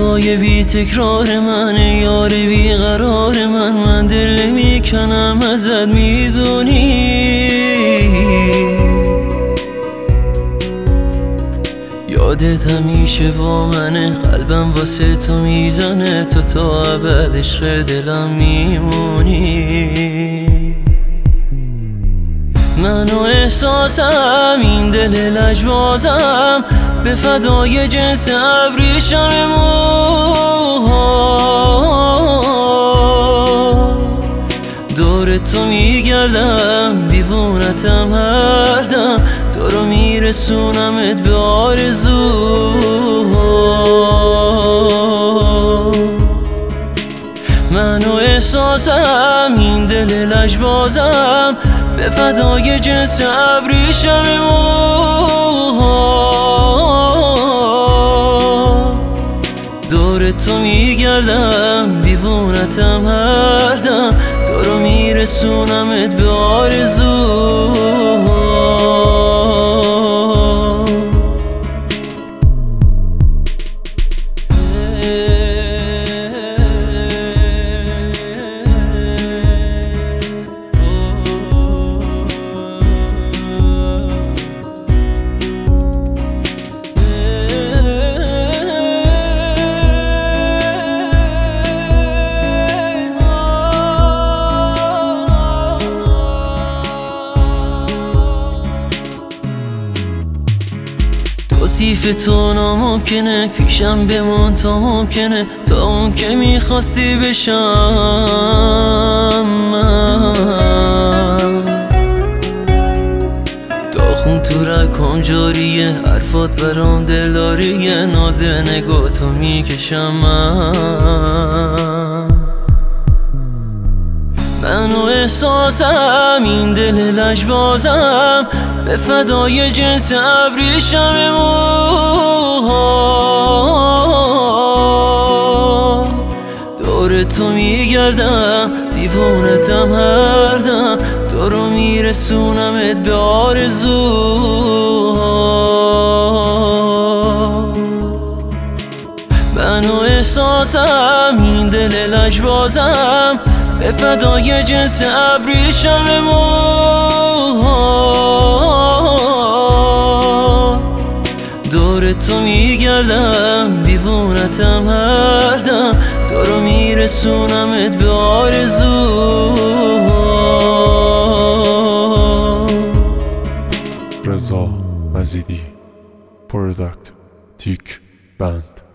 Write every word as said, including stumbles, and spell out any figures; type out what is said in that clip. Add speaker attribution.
Speaker 1: صدای بی تکرار من، یار بی قرار من. من دل نمیکنم ازت میدونی، یادت همیشه با منه، قلبم واسه تو میزنه، تو تا ابد عشق دلم میمونی. من و احساسم این دل لجبازم، به فدای جنس ابریشم موها. دور تو میگردم دیوونتم هر دم، تو رو میرسونمت به آرزوها. من و احساسم این دل لجبازم، به فدای جنس ابریشم موها. دور تو میگردم دیوونتم هر دم، تو رو میرسونمت به آرزوها. توصیف تو ناممکنه، پیشم بمون تا ممکنه، تا اون که میخواستی بشم من. داخون تو رکم جاریه، حرفات برام دلداریه، ناز نگاه تو میکشم من. من و احساسم این دل لجبازم، به فدای جنس ابریشم موها. دور تو میگردم دیوونتم هر دم، تو رو میرسونمت به آرزوها. من و احساسم این دل لجبازم، به فدای جنس ابریشم موها. دور تو میگردم دیوونتم هر دم، تو رو میرسونمت به آرزوها.
Speaker 2: رضا مزیدی، پروداکت تیک بند.